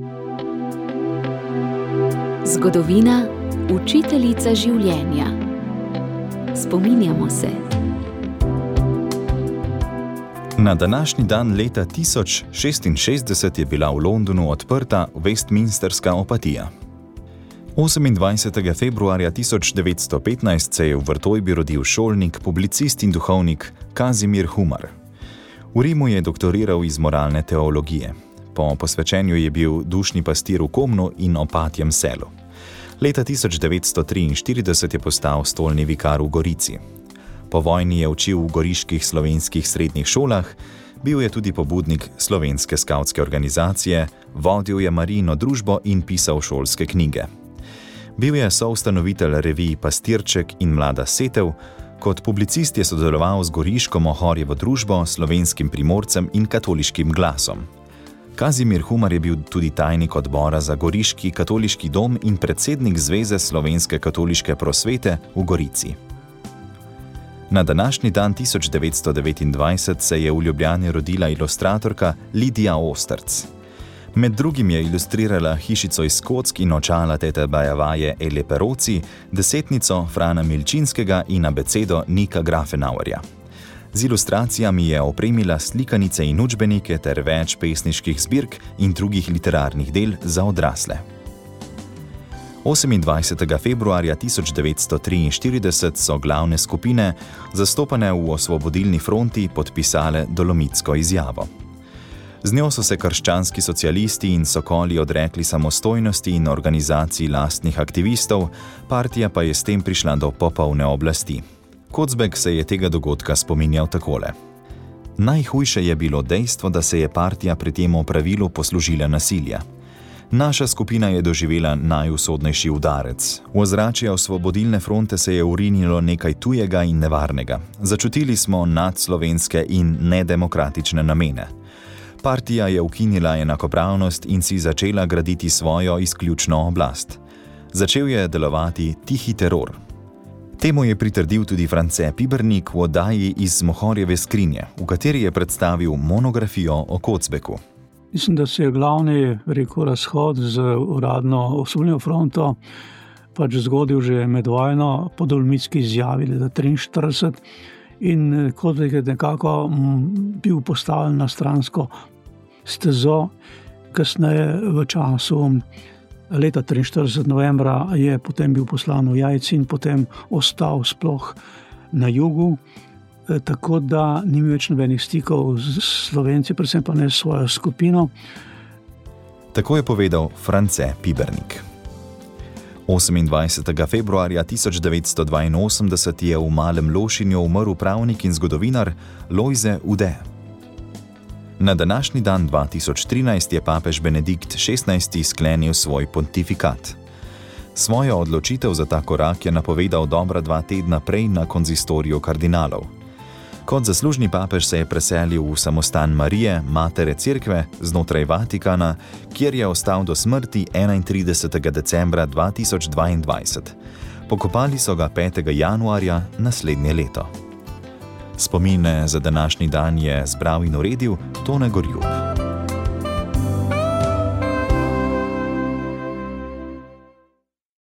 Zgodovina, učiteljica življenja. Spominjamo se. Na današnji dan leta 1066 je bila v Londonu odprta Westminsterska opatija. 28. februarja 1915 se je v Vrtojbi rodil šolnik, publicist in duhovnik Kazimir Humar. V Rimu je doktoriral iz moralne teologije. Po posvečenju je bil dušni pastir v Komnu in Opatjem selu. Leta 1943 je postal stolni vikar v Gorici. Po vojni je učil v goriških slovenskih srednjih šolah, bil je tudi pobudnik slovenske skavtske organizacije, vodil je Marijino družbo in pisal šolske knjige. Bil je soustanovitelj revij Pastirček in Mlada setev, kot publicist je sodeloval z goriško Mohorjevo družbo, Slovenskim Primorcem in Katoliškim glasom. Kazimir Humar je bil tudi tajnik odbora za Goriški katoliški dom in predsednik Zveze slovenske katoliške prosvete v Gorici. Na današnji dan 1929 se je v Ljubljani rodila ilustratorka Lidija Osterc. Med drugim je ilustrirala Hišico iz kock in očala tete Bajavaje Ele Peroci, Desetnico Frana Milčinskega in abecedo Nika Grafenauerja. Z ilustracijami je opremila slikanice in učbenike ter več pesniških zbirk in drugih literarnih del za odrasle. 28. februarja 1943 so glavne skupine, zastopane v Osvobodilni fronti, podpisale Dolomitsko izjavo. Z njo so se krščanski socialisti in sokoli odrekli samostojnosti in organizaciji lastnih aktivistov, partija pa je s tem prišla do popolne oblasti. Kocbek se je tega dogodka spominjal takole. Najhujše je bilo dejstvo, da se je partija pri tem opravilu poslužila nasilja. Naša skupina je doživela najusodnejši udarec. V ozračje Osvobodilne fronte se je urinilo nekaj tujega in nevarnega. Začutili smo nadslovenske in nedemokratične namene. Partija je ukinila enakopravnost in si začela graditi svojo izključno oblast. Začel je delovati tihi teror. Temu je pritrdil tudi France Pibernik v oddaji Iz Mohorjeve skrinje, v kateri je predstavil monografijo o Kocbeku. Mislim, da se je glavni razhod z uradno Osvobodilno fronto zgodil že med vojno po Dolomitski izjavi leta 1943 in Kocbek je nekako bil postavljen na stransko stezo. Kasneje v času leta 1943 novembra je potem bil poslan v Jajci in potem ostal sploh na jugu, tako da ni imel več nobenih stikov z Slovenci, predvsem pa ne s svojo skupino. Tako je povedal France Pibernik. 28. februarja 1982 je v Malem Lošinju umrl pravnik in zgodovinar Lojze Ude. Na današnji dan 2013 je papež Benedikt XVI sklenil svoj pontifikat. Svojo odločitev za ta korak je napovedal dobra 2 tedna prej na konzistoriju kardinalov. Kot zaslužni papež se je preselil v samostan Marije, matere Cerkve, znotraj Vatikana, kjer je ostal do smrti 31. decembra 2022. Pokopali so ga 5. januarja naslednje leto. Spomine za današnji dan je zbral in uredil Tone Gorjup.